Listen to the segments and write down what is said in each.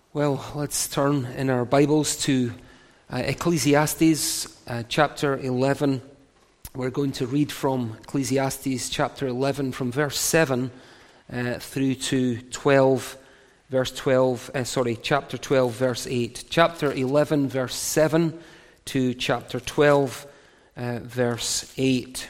Well, let's turn in our Bibles to Ecclesiastes chapter 11. We're going to read from Ecclesiastes chapter 11 from verse 7 through to chapter 12 verse 8. Chapter 11 verse 7 to chapter 12 verse 8.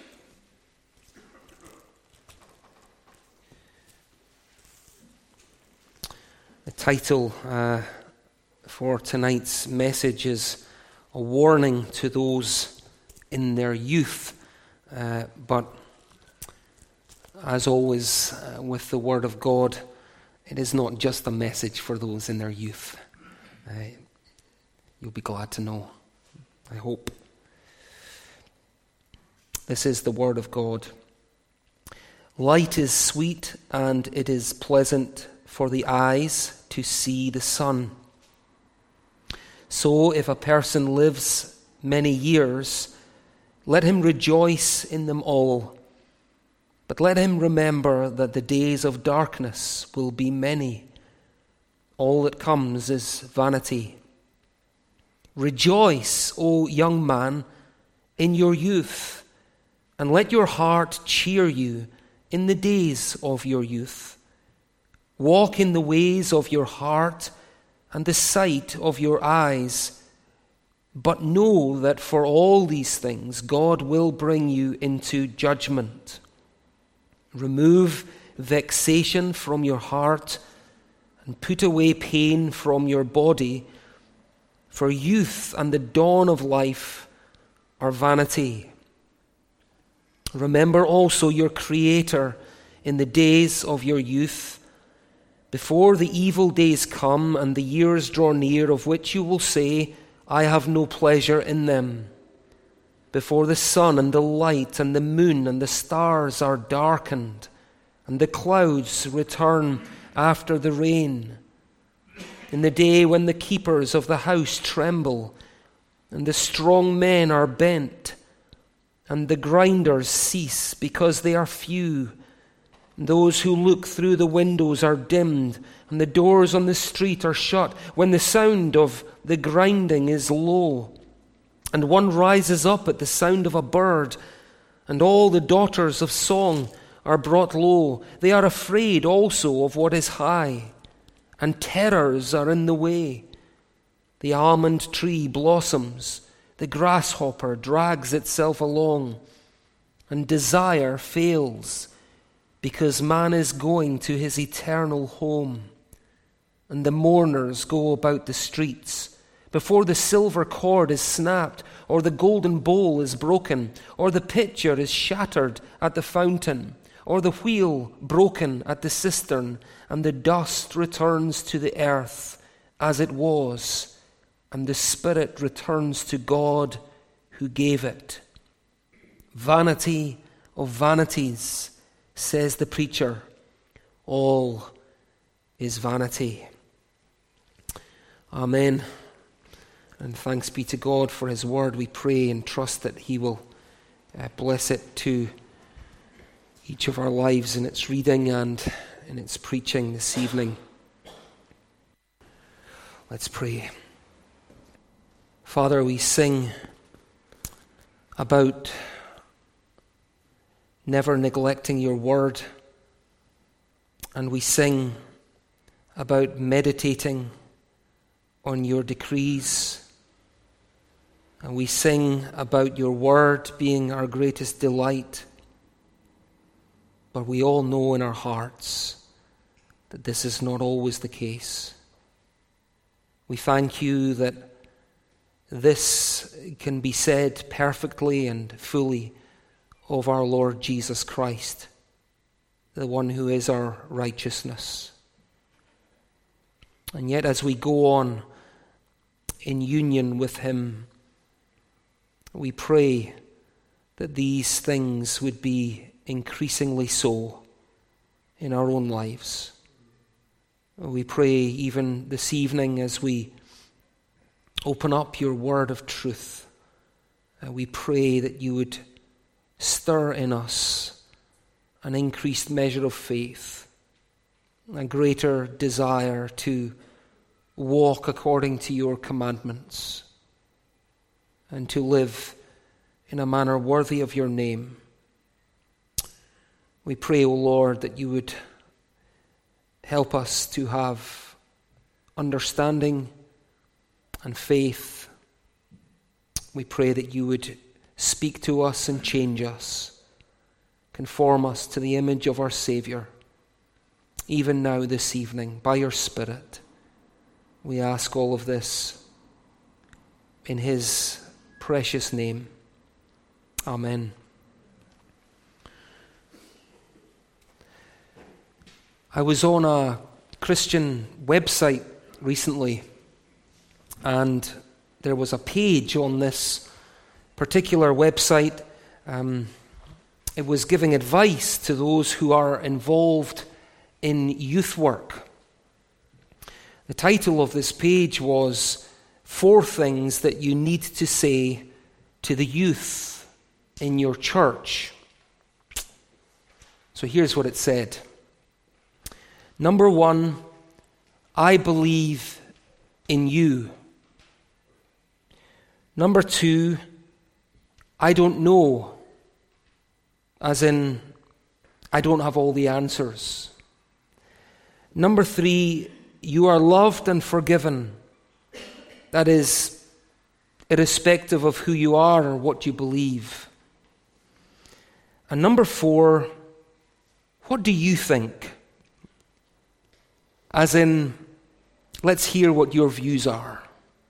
The title for tonight's message is A Warning to Those in Their Youth. But as always with the Word of God, it is not just a message for those in their youth. You'll be glad to know, I hope. This is the Word of God. Light is sweet and it is pleasant for the eyes to see the sun. So if a person lives many years, let him rejoice in them all. But let him remember that the days of darkness will be many. All that comes is vanity. Rejoice, O young man, in your youth, and let your heart cheer you in the days of your youth. Walk in the ways of your heart and the sight of your eyes, but know that for all these things God will bring you into judgment. Remove vexation from your heart and put away pain from your body, for youth and the dawn of life are vanity. Remember also your Creator in the days of your youth, before the evil days come and the years draw near, of which you will say, I have no pleasure in them. Before the sun and the light and the moon and the stars are darkened, and the clouds return after the rain. In the day when the keepers of the house tremble, and the strong men are bent, and the grinders cease because they are few. Those who look through the windows are dimmed, and the doors on the street are shut, when the sound of the grinding is low. And one rises up at the sound of a bird, and all the daughters of song are brought low. They are afraid also of what is high, and terrors are in the way. The almond tree blossoms, the grasshopper drags itself along, and desire fails, because man is going to his eternal home. And the mourners go about the streets, before the silver cord is snapped, or the golden bowl is broken, or the pitcher is shattered at the fountain, or the wheel broken at the cistern, and the dust returns to the earth as it was, and the spirit returns to God who gave it. Vanity of vanities, says the preacher, all is vanity. Amen. And thanks be to God for his word. We pray and trust that he will bless it to each of our lives in its reading and in its preaching this evening. Let's pray. Father, we sing about never neglecting your word, and we sing about meditating on your decrees, and we sing about your word being our greatest delight. But we all know in our hearts that this is not always the case. We thank you that this can be said perfectly and fully of our Lord Jesus Christ, the one who is our righteousness. And yet as we go on in union with him, we pray that these things would be increasingly so in our own lives. We pray even this evening as we open up your word of truth, we pray that you would stir in us an increased measure of faith, a greater desire to walk according to your commandments and to live in a manner worthy of your name. We pray, O Lord, that you would help us to have understanding and faith. We pray that you would speak to us and change us, conform us to the image of our Savior, even now this evening, by your Spirit. We ask all of this in his precious name. Amen. I was on a Christian website recently, and there was a page on this particular website. It was giving advice to those who are involved in youth work. The title of this page was 4 Things That You Need to Say to the Youth in Your Church. So here's what it said. Number 1, I believe in you. Number 2, I don't know, as in, I don't have all the answers. Number 3, you are loved and forgiven. That is, irrespective of who you are or what you believe. And number 4, what do you think? As in, let's hear what your views are.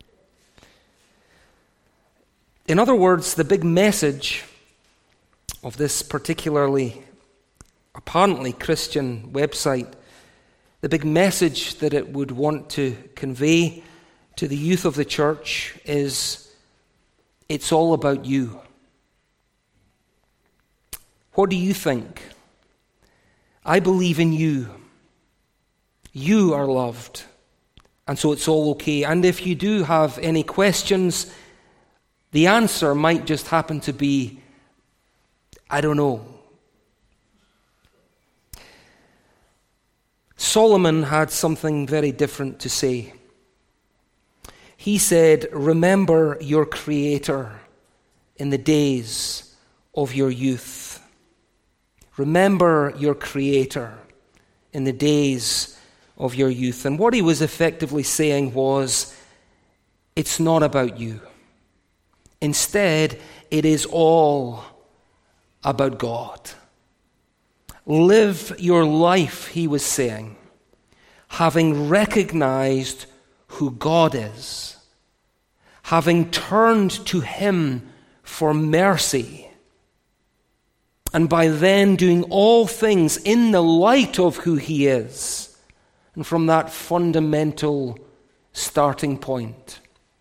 In other words, the big message of this particularly, apparently Christian website, the big message that it would want to convey to the youth of the church is, it's all about you. What do you think? I believe in you. You are loved, and so it's all okay. And if you do have any questions, the answer might just happen to be, I don't know. Solomon had something very different to say. He said, remember your Creator in the days of your youth. Remember your Creator in the days of your youth. And what he was effectively saying was, it's not about you. Instead, it is all about God. Live your life, he was saying, having recognized who God is, having turned to him for mercy, and by then doing all things in the light of who he is, and from that fundamental starting point.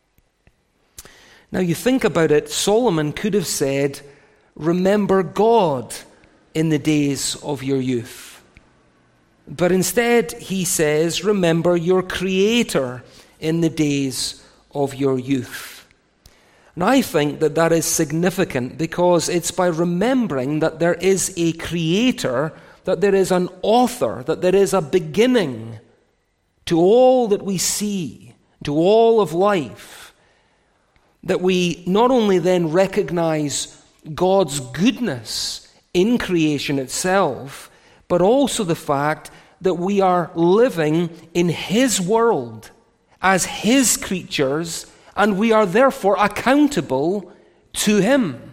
Now you think about it, Solomon could have said, remember God in the days of your youth. But instead he says, remember your Creator in the days of your youth. And I think that that is significant because it's by remembering that there is a Creator, that there is an author, that there is a beginning to all that we see, to all of life, that we not only then recognize God's goodness in creation itself, but also the fact that we are living in his world as his creatures, and we are therefore accountable to him.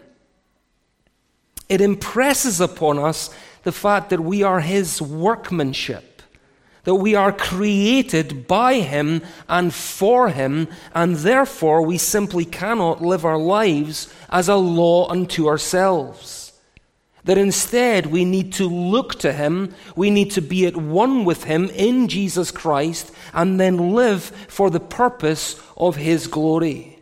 It impresses upon us the fact that we are his workmanship, that we are created by him and for him, and therefore we simply cannot live our lives as a law unto ourselves. That instead we need to look to him, we need to be at one with him in Jesus Christ, and then live for the purpose of his glory.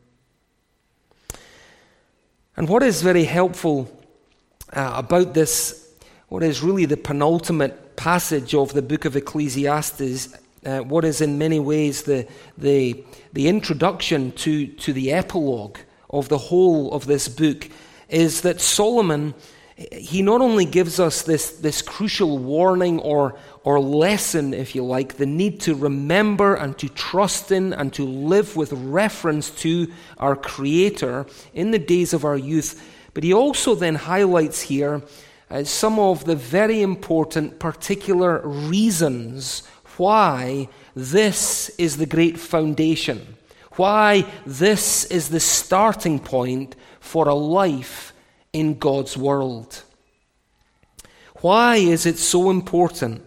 And what is very helpful about this, what is really the penultimate passage of the book of Ecclesiastes, what is in many ways the introduction to the epilogue of the whole of this book, is that Solomon, he not only gives us this crucial warning or or lesson, if you like, the need to remember and to trust in and to live with reference to our Creator in the days of our youth. But he also then highlights here some of the very important particular reasons why this is the great foundation, why this is the starting point for a life in God's world. Why is it so important?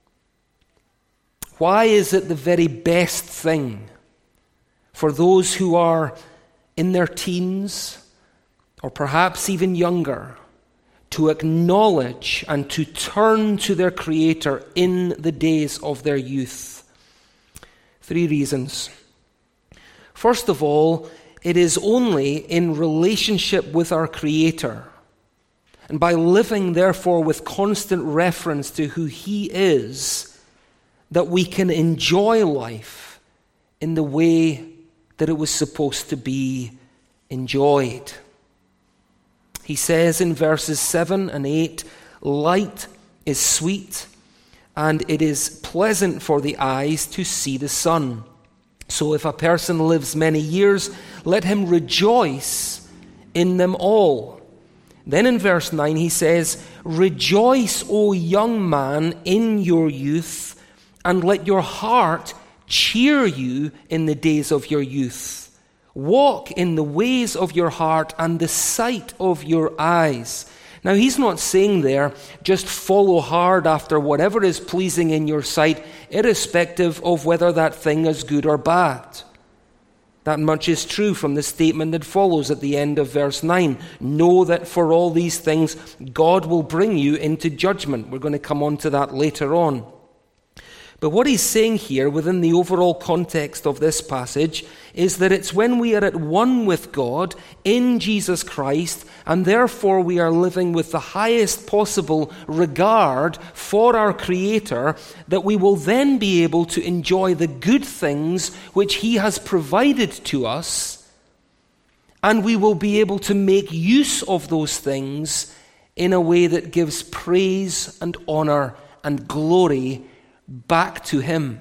Why is it the very best thing for those who are in their teens, or perhaps even younger, to acknowledge and to turn to their Creator in the days of their youth? 3 reasons. First of all, it is only in relationship with our Creator, and by living, therefore, with constant reference to who He is, that we can enjoy life in the way that it was supposed to be enjoyed. He says in verses 7 and 8, light is sweet, and it is pleasant for the eyes to see the sun. So if a person lives many years, let him rejoice in them all. Then in verse 9 he says, rejoice, O young man, in your youth, and let your heart cheer you in the days of your youth. Walk in the ways of your heart and the sight of your eyes. Now, he's not saying there, just follow hard after whatever is pleasing in your sight, irrespective of whether that thing is good or bad. That much is true from the statement that follows at the end of verse 9. Know that for all these things, God will bring you into judgment. We're going to come on to that later on. But what he's saying here within the overall context of this passage is that it's when we are at one with God in Jesus Christ, and therefore we are living with the highest possible regard for our Creator, that we will then be able to enjoy the good things which He has provided to us, and we will be able to make use of those things in a way that gives praise and honor and glory back to Him.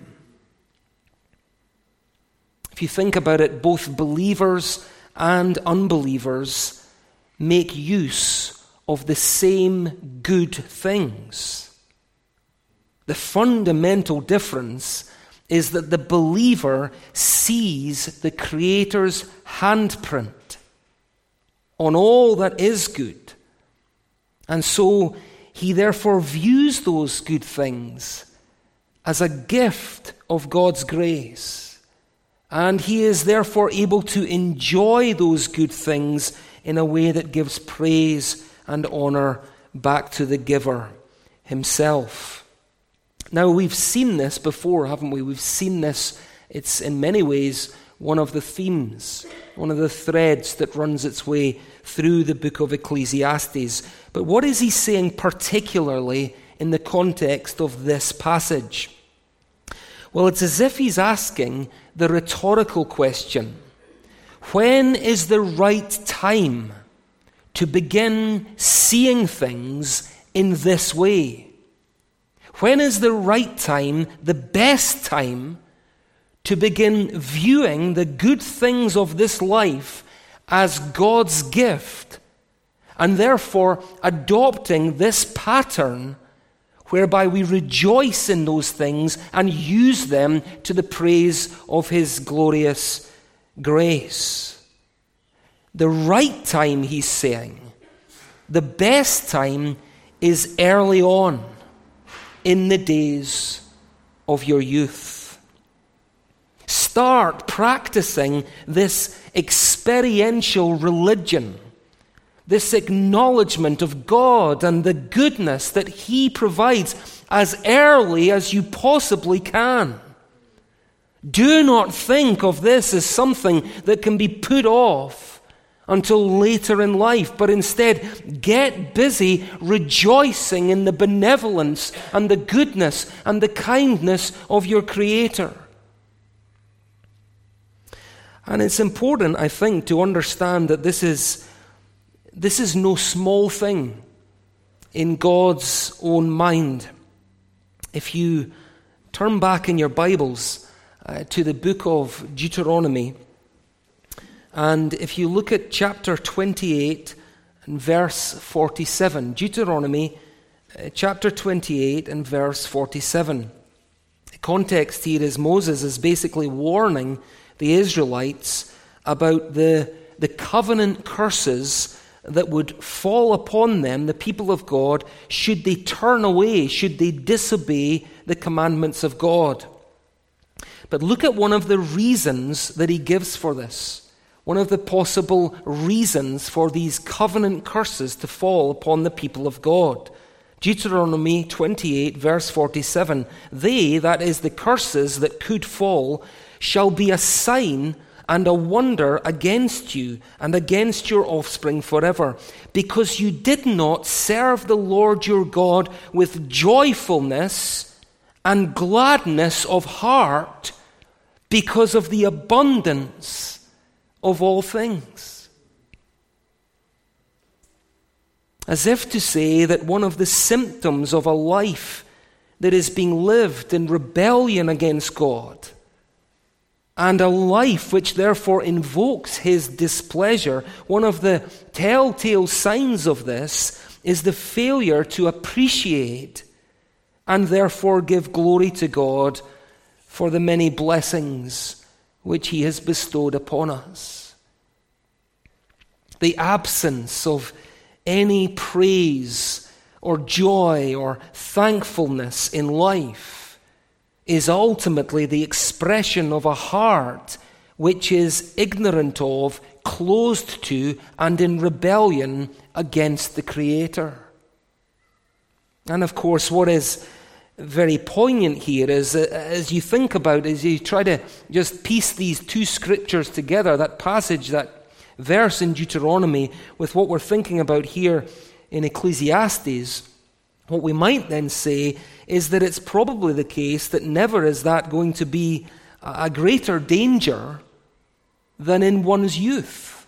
If you think about it, both believers and unbelievers make use of the same good things. The fundamental difference is that the believer sees the Creator's handprint on all that is good. And so he therefore views those good things as a gift of God's grace. And he is therefore able to enjoy those good things in a way that gives praise and honor back to the giver himself. Now, we've seen this before, haven't we? We've seen this. It's in many ways one of the themes, one of the threads that runs its way through the book of Ecclesiastes. But what is he saying particularly in the context of this passage? Well, it's as if he's asking the rhetorical question: when is the right time to begin seeing things in this way? When is the right time, the best time, to begin viewing the good things of this life as God's gift, and therefore adopting this pattern whereby we rejoice in those things and use them to the praise of His glorious grace? The right time, he's saying, the best time is early on in the days of your youth. Start practicing this experiential religion, this acknowledgement of God and the goodness that He provides as early as you possibly can. Do not think of this as something that can be put off until later in life, but instead get busy rejoicing in the benevolence and the goodness and the kindness of your Creator. And it's important, I think, to understand that this is no small thing in God's own mind. If you turn back in your Bibles to the book of Deuteronomy, and if you look at chapter 28 and verse 47, Deuteronomy chapter 28 and verse 47. The context here is Moses is basically warning the Israelites about the covenant curses that would fall upon them, the people of God, should they turn away, should they disobey the commandments of God. But look at one of the reasons that he gives for this. One of the possible reasons for these covenant curses to fall upon the people of God. Deuteronomy 28, verse 47, they, that is the curses that could fall, shall be a sign and a wonder against you and against your offspring forever, because you did not serve the Lord your God with joyfulness and gladness of heart because of the abundance of all things. As if to say that one of the symptoms of a life that is being lived in rebellion against God, and a life which therefore invokes his displeasure, one of the telltale signs of this is the failure to appreciate and therefore give glory to God for the many blessings which he has bestowed upon us. The absence of any praise or joy or thankfulness in life is ultimately the expression of a heart which is ignorant of, closed to, and in rebellion against the Creator. And of course, what is very poignant here is, as you think about, as you try to just piece these two scriptures together, that passage, that verse in Deuteronomy, with what we're thinking about here in Ecclesiastes, what we might then say is that it's probably the case that never is that going to be a greater danger than in one's youth.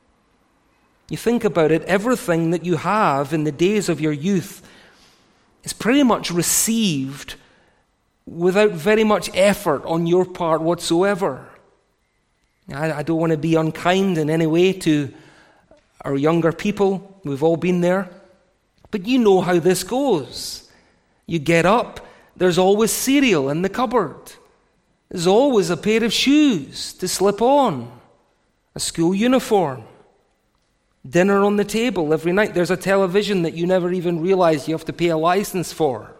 You think about it, everything that you have in the days of your youth is pretty much received without very much effort on your part whatsoever. I don't want to be unkind in any way to our younger people. We've all been there. But you know how this goes. You get up, there's always cereal in the cupboard. There's always a pair of shoes to slip on, a school uniform, dinner on the table every night. There's a television that you never even realize you have to pay a license for.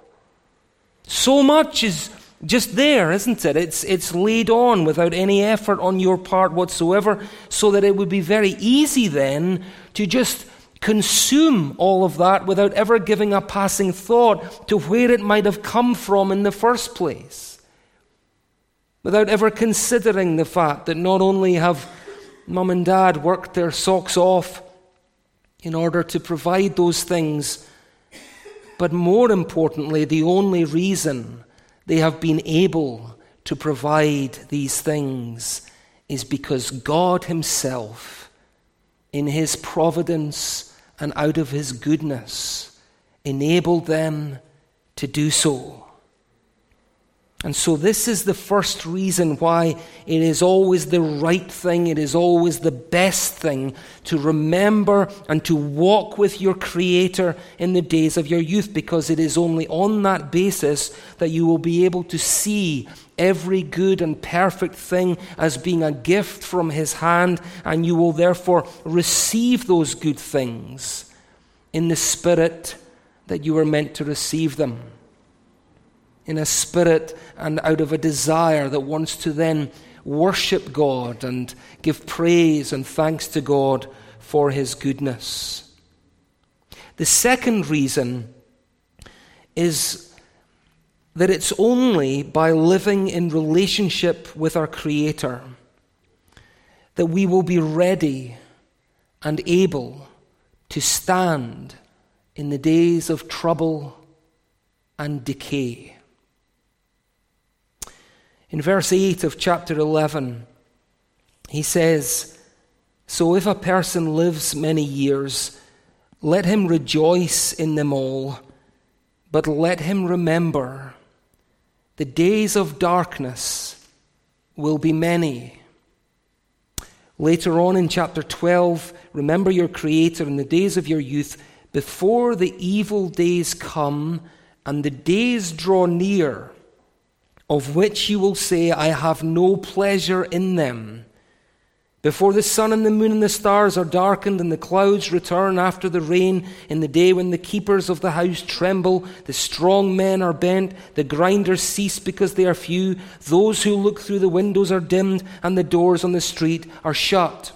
So much is just there, isn't it? It's laid on without any effort on your part whatsoever, so that it would be very easy then to just consume all of that without ever giving a passing thought to where it might have come from in the first place. Without ever considering the fact that not only have mum and dad worked their socks off in order to provide those things, but more importantly, the only reason they have been able to provide these things is because God himself, in his providence and out of his goodness, enabled them to do so. And so this is the first reason why it is always the right thing, it is always the best thing to remember and to walk with your Creator in the days of your youth, because it is only on that basis that you will be able to see every good and perfect thing as being a gift from his hand, and you will therefore receive those good things in the spirit that you were meant to receive them. In a spirit and out of a desire that wants to then worship God and give praise and thanks to God for his goodness. The second reason is that it's only by living in relationship with our Creator that we will be ready and able to stand in the days of trouble and decay. In verse 8 of chapter 11, he says, "So if a person lives many years, let him rejoice in them all, but let him remember the days of darkness will be many. Later on in chapter 12, remember your Creator in the days of your youth, before the evil days come and the days draw near, of which you will say, I have no pleasure in them. Before the sun and the moon and the stars are darkened and the clouds return after the rain, in the day when the keepers of the house tremble, the strong men are bent, the grinders cease because they are few, those who look through the windows are dimmed, and the doors on the street are shut.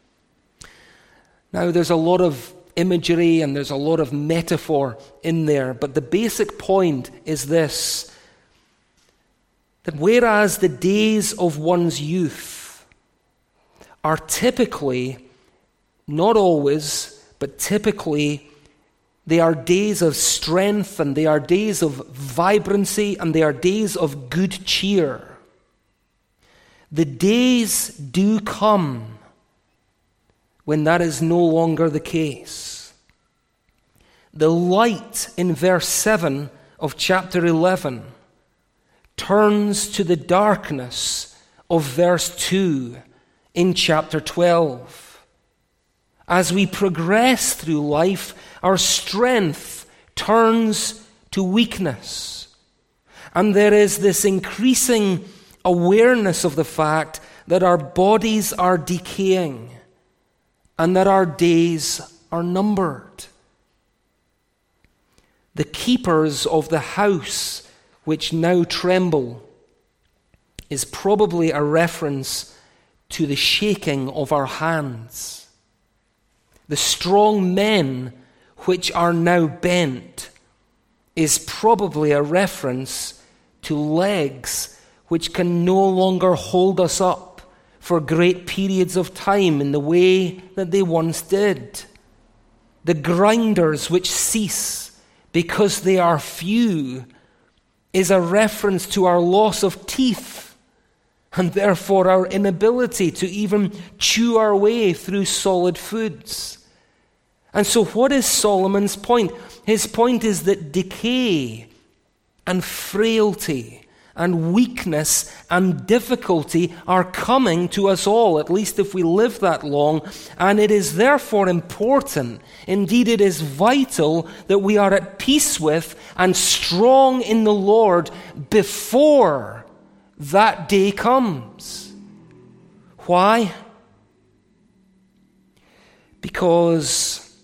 Now there's a lot of imagery and there's a lot of metaphor in there, but the basic point is this, that whereas the days of one's youth are typically, not always, but typically, they are days of strength and they are days of vibrancy and they are days of good cheer. The days do come when that is no longer the case. The light in verse 7 of chapter 11 turns to the darkness of verse 2 in chapter 12. As we progress through life, our strength turns to weakness. And there is this increasing awareness of the fact that our bodies are decaying and that our days are numbered. The keepers of the house which now tremble is probably a reference to the shaking of our hands. The strong men which are now bent is probably a reference to legs which can no longer hold us up for great periods of time in the way that they once did. The grinders which cease because they are few is a reference to our loss of teeth and therefore our inability to even chew our way through solid foods. And so what is Solomon's point? His point is that decay and frailty and weakness and difficulty are coming to us all, at least if we live that long, and it is therefore important, indeed it is vital, that we are at peace with and strong in the Lord before that day comes. Why? Because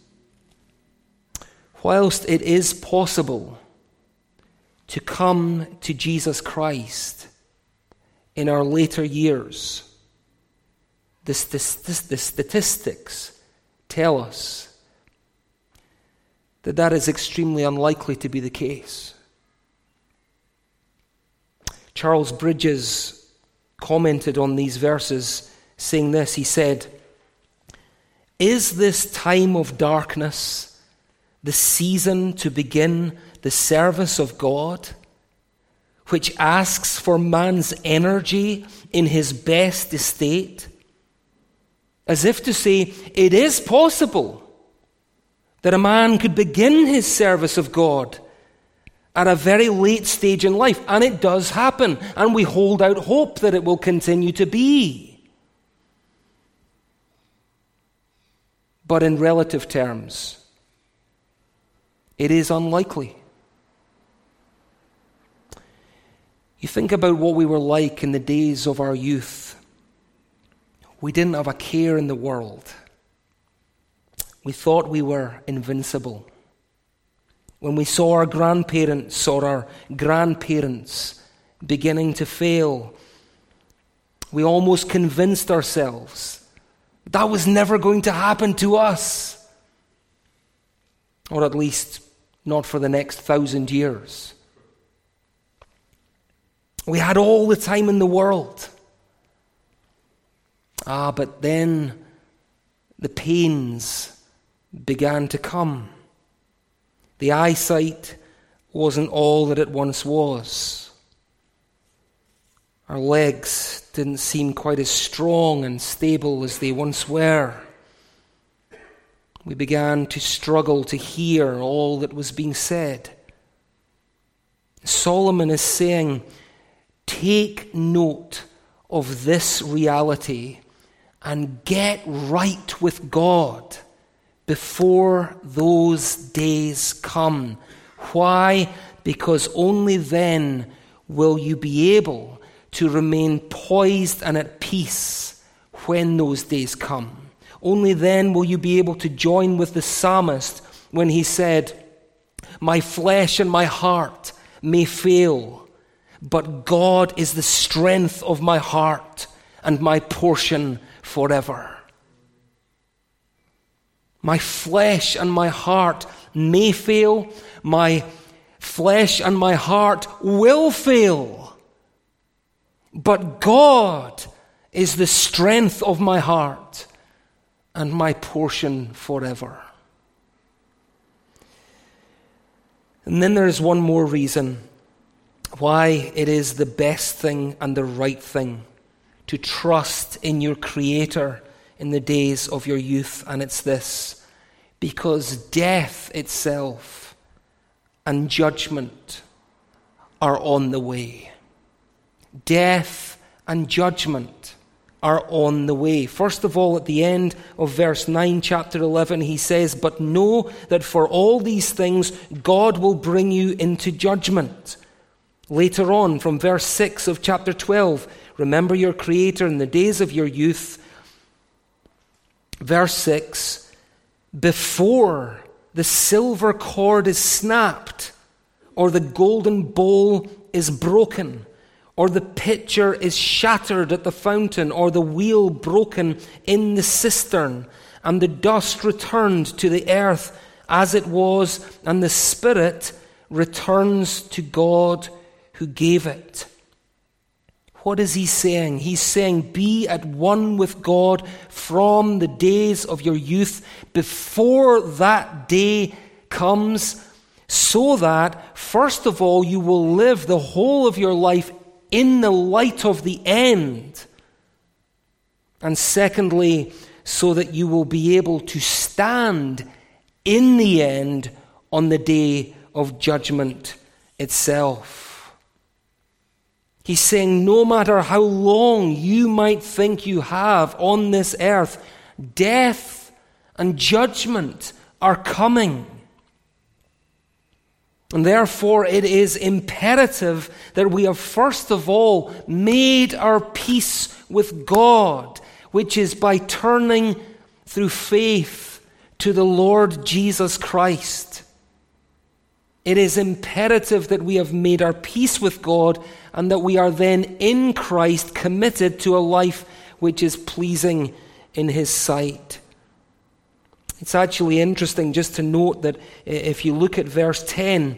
whilst it is possible to come to Jesus Christ in our later years, the statistics tell us that that is extremely unlikely to be the case. Charles Bridges commented on these verses saying this. He said, "Is this time of darkness the season to begin the service of God, which asks for man's energy in his best estate?" As if to say, it is possible that a man could begin his service of God at a very late stage in life, and it does happen, and we hold out hope that it will continue to be. But in relative terms, it is unlikely. You think about what we were like in the days of our youth. We didn't have a care in the world. We thought we were invincible. When we saw our grandparents or our grandparents beginning to fail, we almost convinced ourselves that was never going to happen to us. Or at least not for the next 1,000 years. We had all the time in the world. But then the pains began to come. The eyesight wasn't all that it once was. Our legs didn't seem quite as strong and stable as they once were. We began to struggle to hear all that was being said. Solomon is saying take note of this reality and get right with God before those days come. Why? Because only then will you be able to remain poised and at peace when those days come. Only then will you be able to join with the psalmist when he said, "My flesh and my heart may fail, but God is the strength of my heart and my portion forever." My flesh and my heart may fail. My flesh and my heart will fail. But God is the strength of my heart and my portion forever. And then there's one more reason why it is the best thing and the right thing to trust in your Creator in the days of your youth, and it's this: because death itself and judgment are on the way. Death and judgment are on the way. First of all, at the end of verse 9, chapter 11, he says, "But know that for all these things God will bring you into judgment." Later on, from verse 6 of chapter 12, "Remember your Creator in the days of your youth." Verse 6, "Before the silver cord is snapped, or the golden bowl is broken, or the pitcher is shattered at the fountain, or the wheel broken in the cistern, and the dust returned to the earth as it was, and the spirit returns to God who gave it." What is he saying? He's saying, be at one with God from the days of your youth before that day comes, so that, first of all, you will live the whole of your life in the light of the end. And secondly, so that you will be able to stand in the end on the day of judgment itself. He's saying no matter how long you might think you have on this earth, death and judgment are coming. And therefore it is imperative that we have first of all made our peace with God, which is by turning through faith to the Lord Jesus Christ. It is imperative that we have made our peace with God and that we are then in Christ committed to a life which is pleasing in His sight. It's actually interesting just to note that if you look at verse 10,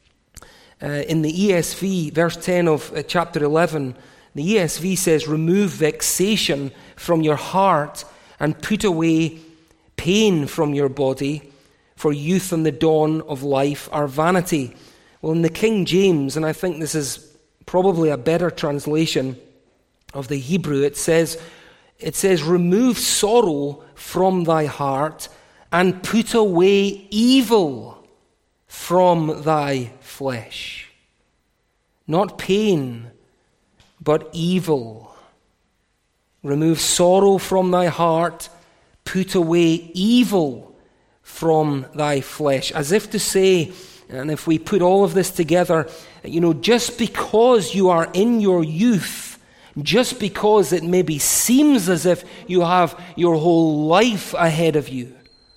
in the ESV, verse 10 of chapter 11, the ESV says, "Remove vexation from your heart and put away pain from your body, for youth and the dawn of life are vanity." Well, in the King James, and I think this is probably a better translation of the Hebrew, it says, "Remove sorrow from thy heart and put away evil from thy flesh." Not pain, but evil. Remove sorrow from thy heart, put away evil from thy flesh. As if to say, and if we put all of this together, just because you are in your youth, just because it maybe seems as if you have your whole life ahead of you,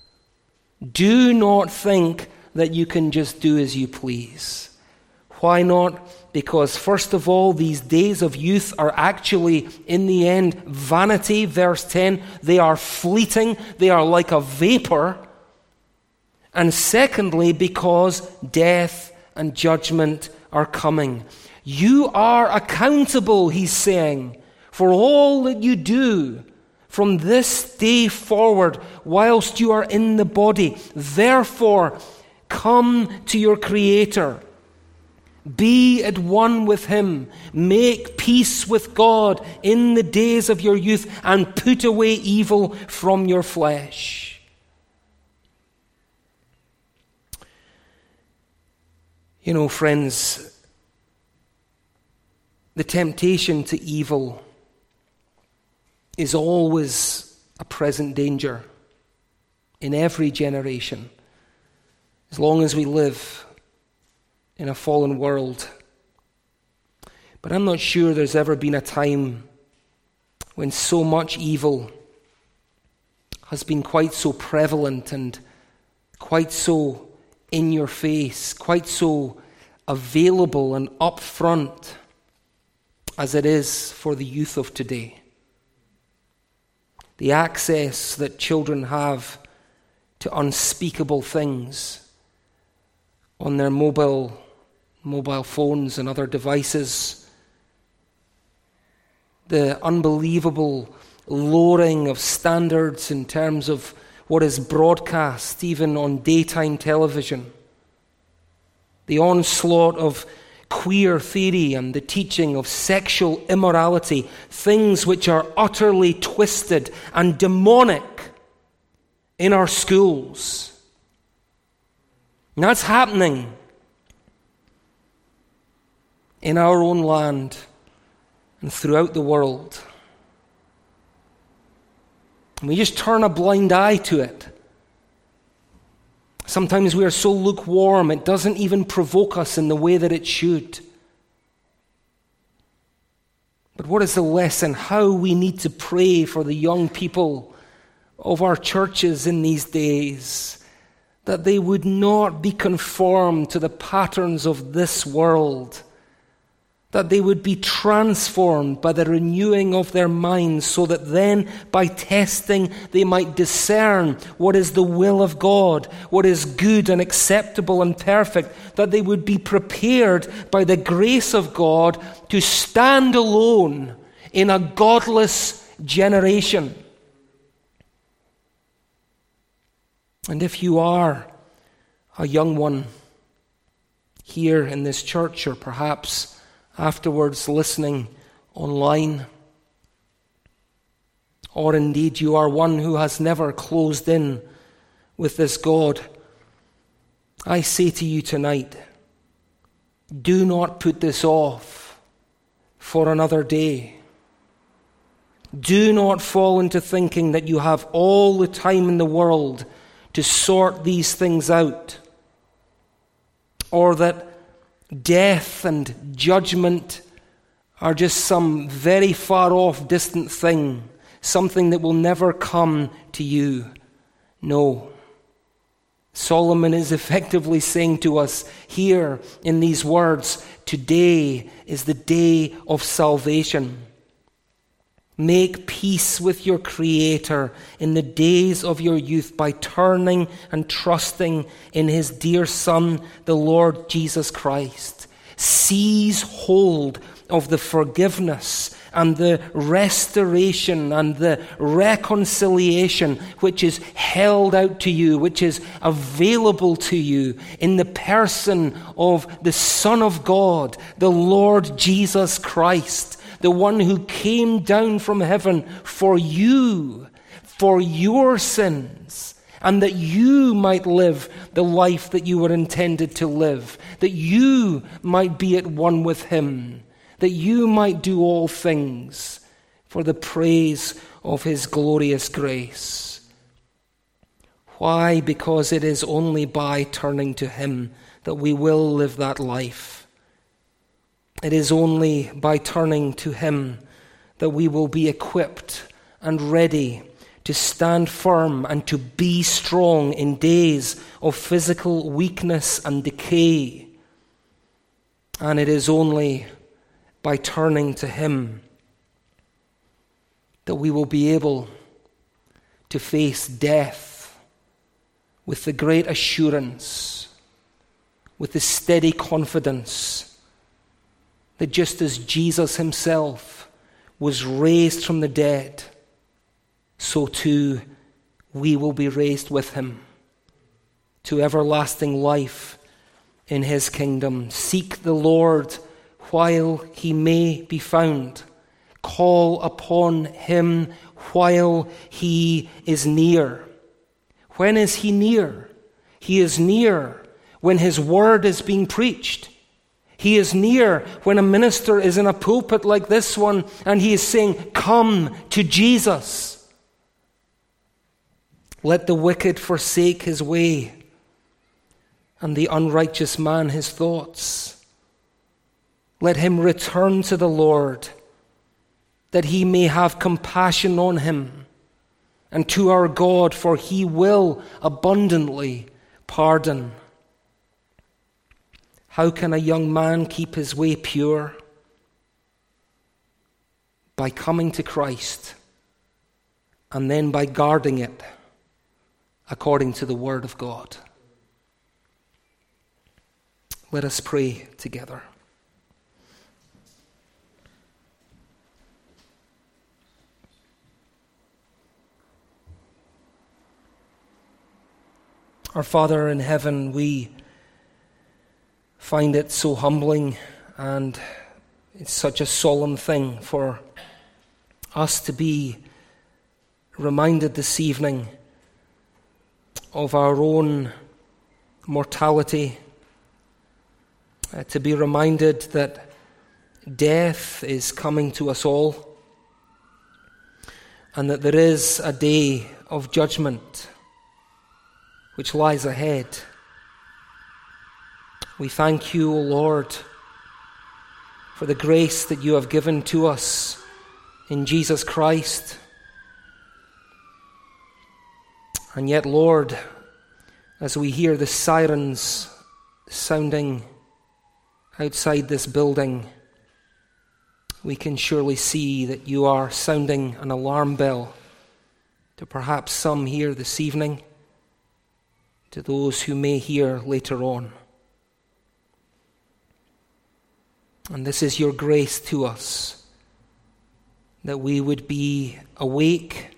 do not think that you can just do as you please. Why not? Because first of all, these days of youth are actually, in the end, vanity. Verse 10, they are fleeting. They are like a vapor. And secondly, because death and judgment are coming. You are accountable, he's saying, for all that you do from this day forward whilst you are in the body. Therefore, come to your Creator. Be at one with Him. Make peace with God in the days of your youth and put away evil from your flesh. Friends, The temptation to evil is always a present danger in every generation, as long as we live in a fallen world. But I'm not sure there's ever been a time when so much evil has been quite so prevalent and quite so in your face, quite so available and upfront as it is for the youth of today. The access that children have to unspeakable things on their mobile phones and other devices. The unbelievable lowering of standards in terms of what is broadcast, even on daytime television. The onslaught of queer theory and the teaching of sexual immorality, things which are utterly twisted and demonic in our schools. And that's happening in our own land and throughout the world. And we just turn a blind eye to it. Sometimes we are so lukewarm, it doesn't even provoke us in the way that it should. But what is the lesson? How we need to pray for the young people of our churches in these days, that they would not be conformed to the patterns of this world, that they would be transformed by the renewing of their minds, so that then, by testing, they might discern what is the will of God, what is good and acceptable and perfect, that they would be prepared by the grace of God to stand alone in a godless generation. And if you are a young one here in this church, or perhaps afterwards listening online, or indeed you are one who has never closed in with this God, I say to you tonight, do not put this off for another day. Do not fall into thinking that you have all the time in the world to sort these things out, or that death and judgment are just some very far off distant thing, something that will never come to you. No. Solomon is effectively saying to us here in these words, today is the day of salvation. Make peace with your Creator in the days of your youth by turning and trusting in His dear Son, the Lord Jesus Christ. Seize hold of the forgiveness and the restoration and the reconciliation which is held out to you, which is available to you in the person of the Son of God, the Lord Jesus Christ, the one who came down from heaven for you, for your sins, and that you might live the life that you were intended to live, that you might be at one with Him, that you might do all things for the praise of His glorious grace. Why? Because it is only by turning to Him that we will live that life. It is only by turning to Him that we will be equipped and ready to stand firm and to be strong in days of physical weakness and decay. And it is only by turning to Him that we will be able to face death with the great assurance, with the steady confidence that just as Jesus Himself was raised from the dead, so too we will be raised with Him to everlasting life in His kingdom. Seek the Lord while He may be found. Call upon Him while He is near. When is He near? He is near when His word is being preached. He is near when a minister is in a pulpit like this one and he is saying, "Come to Jesus." Let the wicked forsake his way, and the unrighteous man his thoughts. Let him return to the Lord, that he may have compassion on him, and to our God, for he will abundantly pardon. How can a young man keep his way pure? By coming to Christ, and then by guarding it according to the Word of God. Let us pray together. Our Father in heaven, we find it so humbling, and it's such a solemn thing for us to be reminded this evening of our own mortality, to be reminded that death is coming to us all, and that there is a day of judgment which lies ahead. We thank you, O Lord, for the grace that you have given to us in Jesus Christ. And yet, Lord, as we hear the sirens sounding outside this building, we can surely see that you are sounding an alarm bell to perhaps some here this evening, to those who may hear later on. And this is your grace to us, that we would be awake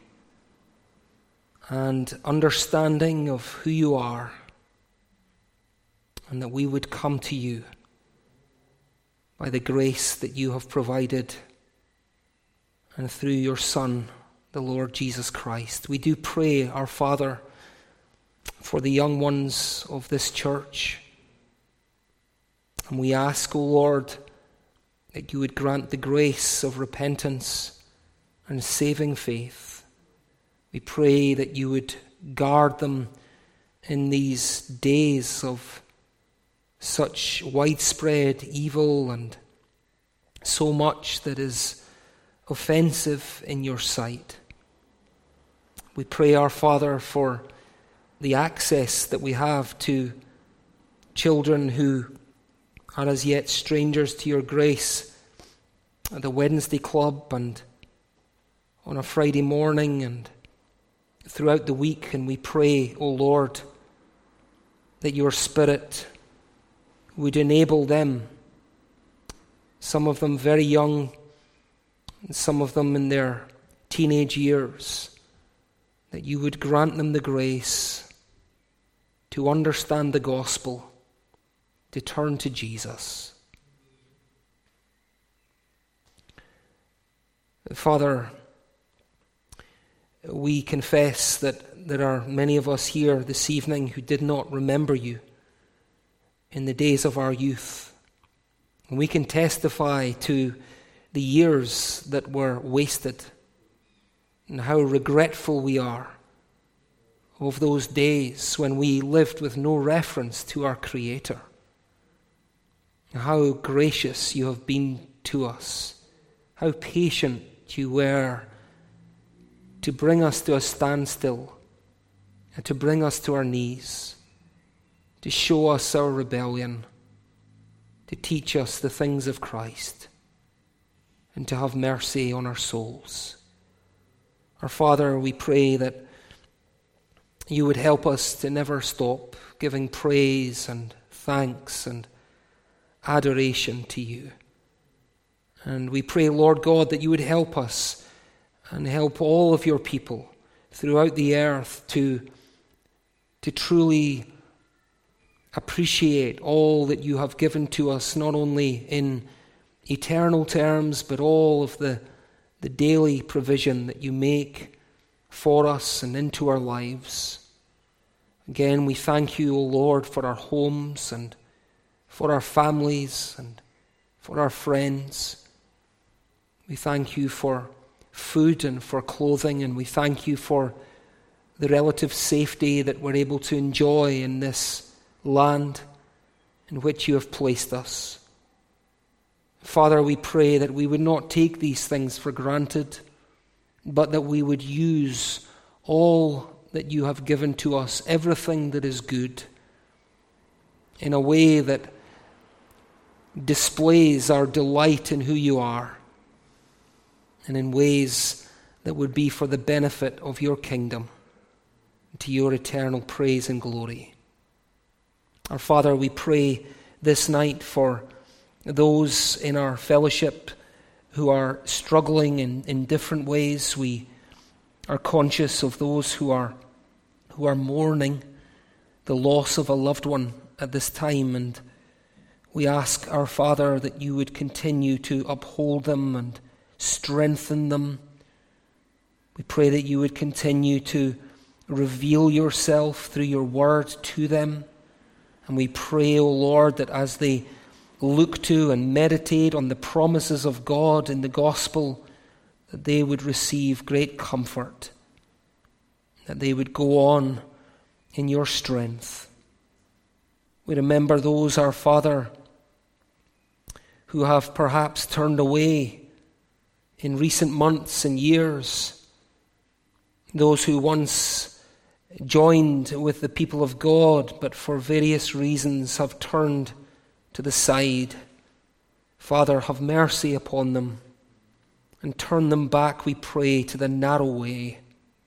and understanding of who you are, and that we would come to you by the grace that you have provided, and through your Son, the Lord Jesus Christ. We do pray, our Father, for the young ones of this church. And we ask, O Lord, that you would grant the grace of repentance and saving faith. We pray that you would guard them in these days of such widespread evil and so much that is offensive in your sight. We pray, our Father, for the access that we have to children who are as yet strangers to your grace at the Wednesday club and on a Friday morning and throughout the week. And we pray, O Lord, that your Spirit would enable them, some of them very young, and some of them in their teenage years, that you would grant them the grace to understand the gospel, to turn to Jesus. Father, we confess that there are many of us here this evening who did not remember you in the days of our youth. And we can testify to the years that were wasted and how regretful we are of those days when we lived with no reference to our Creator. How gracious you have been to us, how patient you were to bring us to a standstill and to bring us to our knees, to show us our rebellion, to teach us the things of Christ, and to have mercy on our souls. Our Father, we pray that you would help us to never stop giving praise and thanks and adoration to you. And we pray, Lord God, that you would help us and help all of your people throughout the earth to truly appreciate all that you have given to us, not only in eternal terms, but all of the daily provision that you make for us and into our lives. Again, we thank you, O Lord, for our homes and for our families and for our friends. We thank you for food and for clothing, and we thank you for the relative safety that we're able to enjoy in this land in which you have placed us. Father, we pray that we would not take these things for granted, but that we would use all that you have given to us, everything that is good, in a way that displays our delight in who you are, and in ways that would be for the benefit of your kingdom, to your eternal praise and glory. Our Father, we pray this night for those in our fellowship who are struggling in different ways. We are conscious of those who are mourning the loss of a loved one at this time, and we ask, our Father, that you would continue to uphold them and strengthen them. We pray that you would continue to reveal yourself through your word to them. And we pray, O Lord, that as they look to and meditate on the promises of God in the gospel, that they would receive great comfort, that they would go on in your strength. We remember those, our Father, who have perhaps turned away in recent months and years, those who once joined with the people of God, but for various reasons have turned to the side. Father, have mercy upon them and turn them back, we pray, to the narrow way.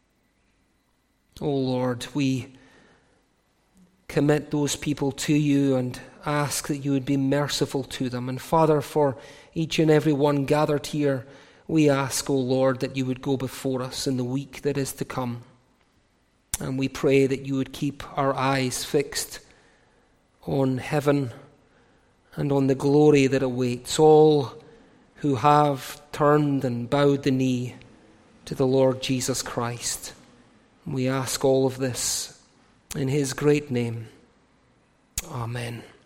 O Lord, we commit those people to you and ask that you would be merciful to them. And Father, for each and every one gathered here, we ask, O Lord, that you would go before us in the week that is to come. And we pray that you would keep our eyes fixed on heaven and on the glory that awaits all who have turned and bowed the knee to the Lord Jesus Christ. We ask all of this in his great name. Amen.